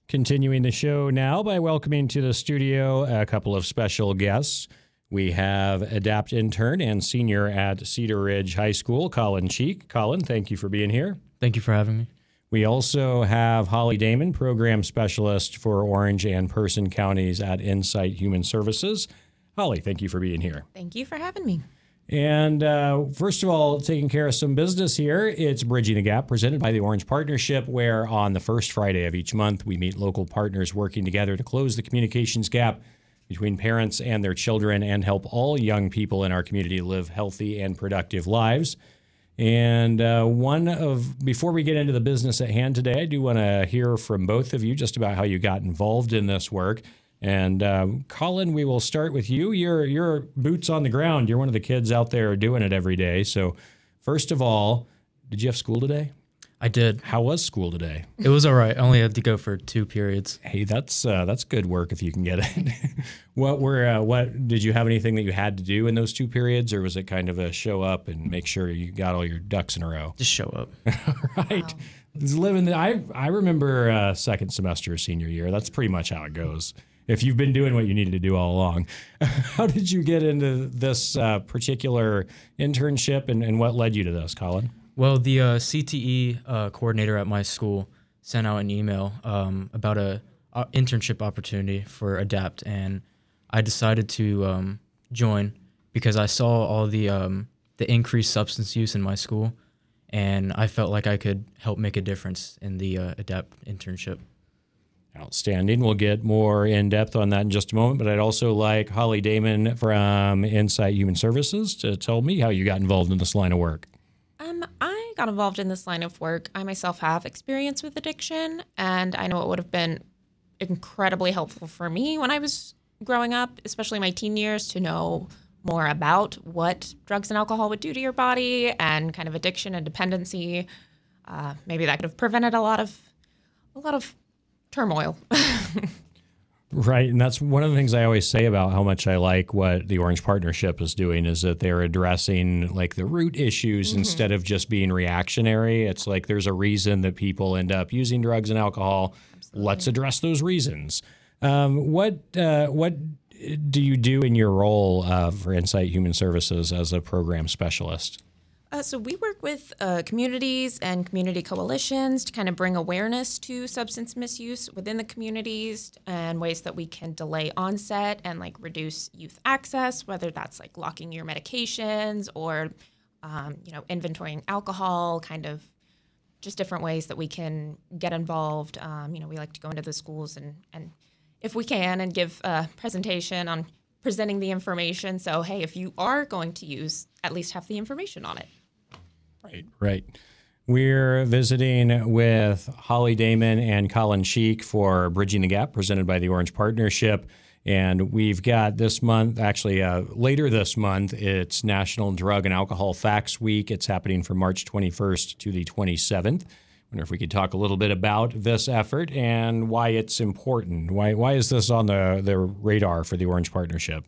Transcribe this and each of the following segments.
Continuing the show now by welcoming to the studio a couple of special guests. We have ADAPT intern and senior at Cedar Ridge High School, Colin Cheek. Colin, thank you for being here. Thank you for having me. We also have Holly Damon, program specialist for Orange and Person counties at Insight Human Services. Holly, thank you for being here. Thank you for having me. And first of all, taking care of some business here, it's Bridging the Gap, presented by the Orange Partnership, where on the first Friday of each month, we meet local partners working together to close the communications gap between parents and their children and help all young people in our community live healthy and productive lives. And before we get into the business at hand today, I do want to hear from both of you just about how you got involved in this work. And Colin, we will start with you. You're boots on the ground. You're one of the kids out there doing it every day. So first of all, did you have school today? I did. How was school today? It was all right. I only had to go for 2 periods. Hey, that's good work if you can get it. What did you have anything that you had to do in those 2 periods, or was it kind of a show up and make sure you got all your ducks in a row? Just show up. Right. Wow. I remember second semester senior year. That's pretty much how it goes. If you've been doing what you needed to do all along. How did you get into this particular internship, and what led you to this, Colin? Well, the CTE coordinator at my school sent out an email about a internship opportunity for ADAPT, and I decided to join because I saw all the increased substance use in my school, and I felt like I could help make a difference in the ADAPT internship. Outstanding. We'll get more in depth on that in just a moment, but I'd also like Holly Damon from Insight Human Services to tell me how you got involved in this line of work. I got involved in this line of work. I myself have experience with addiction, and I know it would have been incredibly helpful for me when I was growing up, especially my teen years, to know more about what drugs and alcohol would do to your body and kind of addiction and dependency. Maybe that could have prevented a lot of turmoil. Right. And that's one of the things I always say about how much I like what the Orange Partnership is doing, is that they're addressing like the root issues instead of just being reactionary. It's like there's a reason that people end up using drugs and alcohol. Absolutely. Let's address those reasons. What do you do in your role for Insight Human Services as a program specialist? So we work with communities and community coalitions to kind of bring awareness to substance misuse within the communities and ways that we can delay onset and like reduce youth access, whether that's like locking your medications or, inventorying alcohol, kind of just different ways that we can get involved. We like to go into the schools and if we can, and give a presentation on presenting the information. So, hey, if you are going to use, at least have the information on it. Right. We're visiting with Holly Damon and Colin Cheek for Bridging the Gap, presented by the Orange Partnership. And we've got this month, actually later this month, it's National Drug and Alcohol Facts Week. It's happening from March 21st to the 27th. I wonder if we could talk a little bit about this effort and why it's important. Why is this on the radar for the Orange Partnership?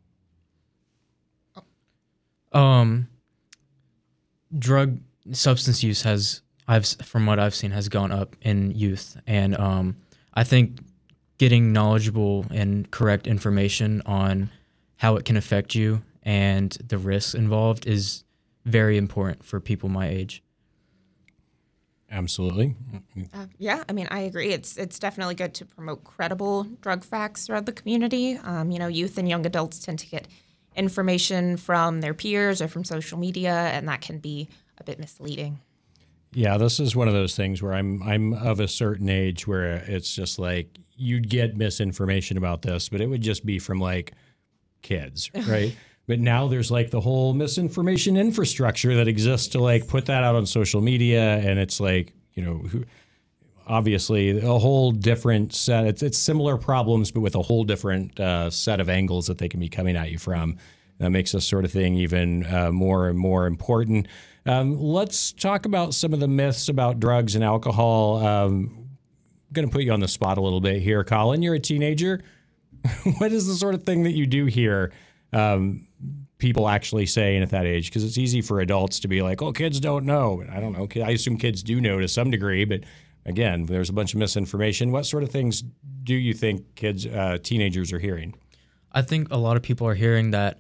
Drug substance use from what I've seen, has gone up in youth. And I think getting knowledgeable and correct information on how it can affect you and the risks involved is very important for people my age. Absolutely. I agree. It's definitely good to promote credible drug facts throughout the community. Youth and young adults tend to get information from their peers or from social media, and that can be a bit misleading. Yeah, this is one of those things where I'm of a certain age where it's just like you'd get misinformation about this, but it would just be from like kids, right? But now there's like the whole misinformation infrastructure that exists to like put that out on social media, and it's like, obviously a whole different set. It's similar problems, but with a whole different set of angles that they can be coming at you from. That makes this sort of thing even more and more important. Let's talk about some of the myths about drugs and alcohol. I'm going to put you on the spot a little bit here, Colin. You're a teenager. What is the sort of thing that you do hear people actually saying at that age? Because it's easy for adults to be like, oh, kids don't know. I don't know. I assume kids do know to some degree, but again, there's a bunch of misinformation. What sort of things do you think teenagers are hearing? I think a lot of people are hearing that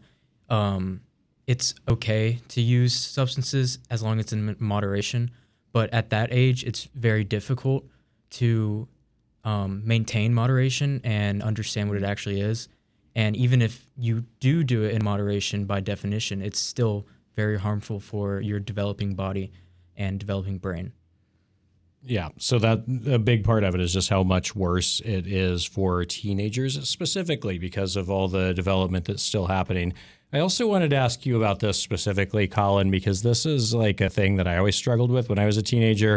it's okay to use substances as long as it's in moderation. But at that age, it's very difficult to maintain moderation and understand what it actually is. And even if you do it in moderation, by definition, it's still very harmful for your developing body and developing brain. Yeah, so that a big part of it is just how much worse it is for teenagers, specifically because of all the development that's still happening. I also wanted to ask you about this specifically, Colin, because this is like a thing that I always struggled with when I was a teenager.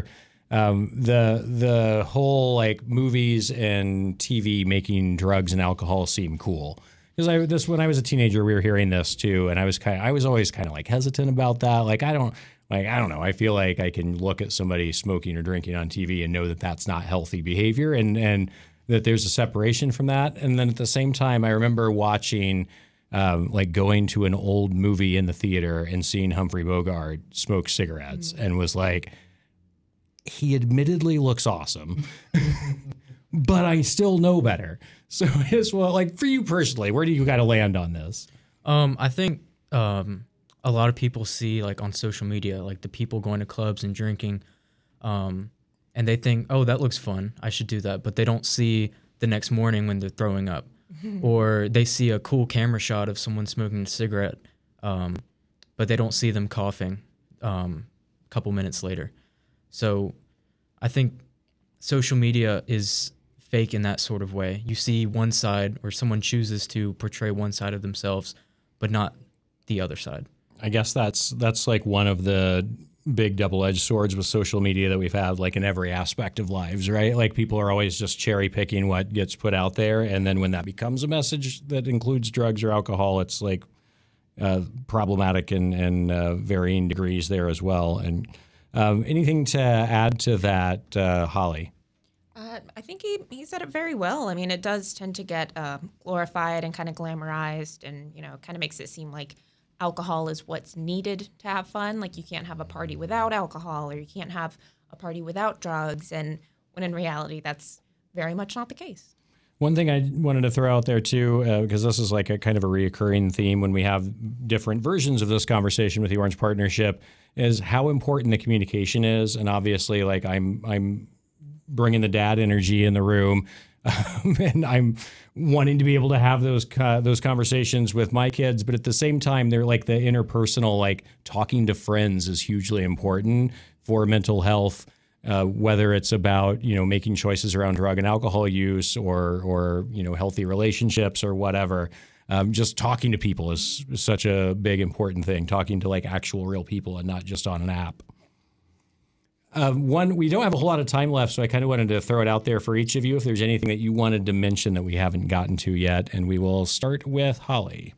The whole like movies and TV making drugs and alcohol seem cool. Because when I was a teenager, we were hearing this too, and I was always kind of like hesitant about that. I don't know. I feel like I can look at somebody smoking or drinking on TV and know that that's not healthy behavior, and that there's a separation from that. And then at the same time, I remember watching, going to an old movie in the theater and seeing Humphrey Bogart smoke cigarettes, and was like, he admittedly looks awesome, but I still know better. So as well, like for you personally, where do you got to land on this? I think a lot of people see like on social media, like the people going to clubs and drinking, and they think, oh, that looks fun, I should do that. But they don't see the next morning when they're throwing up, or they see a cool camera shot of someone smoking a cigarette, but they don't see them coughing a couple minutes later. So I think social media is fake in that sort of way. You see one side, or someone chooses to portray one side of themselves, but not the other side. I guess that's like one of the big double-edged swords with social media that we've had like in every aspect of lives, right? Like people are always just cherry picking what gets put out there. And then when that becomes a message that includes drugs or alcohol, it's like problematic in varying degrees there as well. And anything to add to that, Holly? I think he said it very well. I mean, it does tend to get glorified and kind of glamorized, and kind of makes it seem like alcohol is what's needed to have fun. Like you can't have a party without alcohol, or you can't have a party without drugs. And when in reality, that's very much not the case. One thing I wanted to throw out there too, because this is like a kind of a reoccurring theme when we have different versions of this conversation with the Orange Partnership, is how important the communication is. And obviously, like I'm bringing the dad energy in the room, and I'm wanting to be able to have those conversations with my kids. But at the same time, they're like the interpersonal, like talking to friends is hugely important for mental health. Whether it's about, making choices around drug and alcohol use or healthy relationships or whatever. Just talking to people is such a big, important thing. Talking to like actual real people and not just on an app. We don't have a whole lot of time left, so I kind of wanted to throw it out there for each of you if there's anything that you wanted to mention that we haven't gotten to yet. And we will start with Holly.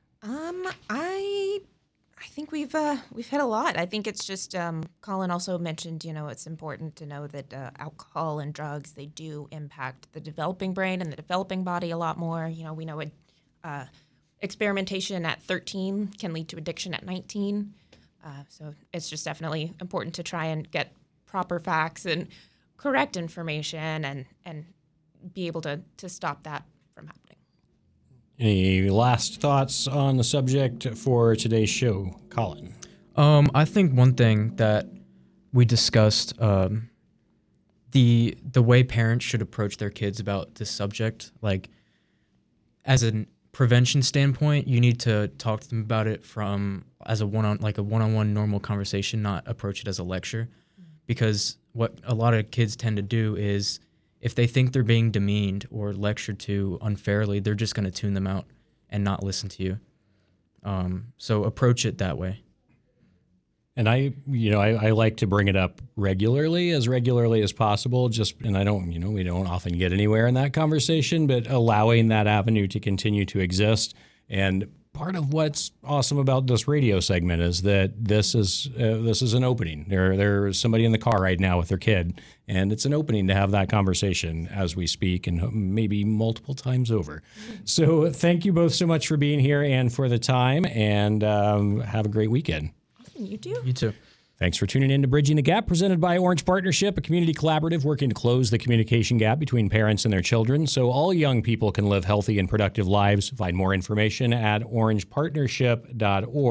I think we've hit a lot. I think it's just Colin also mentioned, it's important to know that alcohol and drugs, they do impact the developing brain and the developing body a lot more. We know experimentation at 13 can lead to addiction at 19. So it's just definitely important to try and get proper facts and correct information and be able to stop that from happening. Any last thoughts on the subject for today's show, Colin? I think one thing that we discussed, the way parents should approach their kids about this subject, like as a prevention standpoint, you need to talk to them about it as a one-on-one normal conversation, not approach it as a lecture. Because what a lot of kids tend to do is, if they think they're being demeaned or lectured to unfairly, they're just going to tune them out and not listen to you. So approach it that way. And I like to bring it up regularly as possible. And I don't, we don't often get anywhere in that conversation, but allowing that avenue to continue to exist. And part of what's awesome about this radio segment is that this is an opening. There's somebody in the car right now with their kid, and it's an opening to have that conversation as we speak, and maybe multiple times over. So thank you both so much for being here and for the time, and have a great weekend. You too. You too. Thanks for tuning in to Bridging the Gap, presented by Orange Partnership, a community collaborative working to close the communication gap between parents and their children so all young people can live healthy and productive lives. Find more information at orangepartnership.org.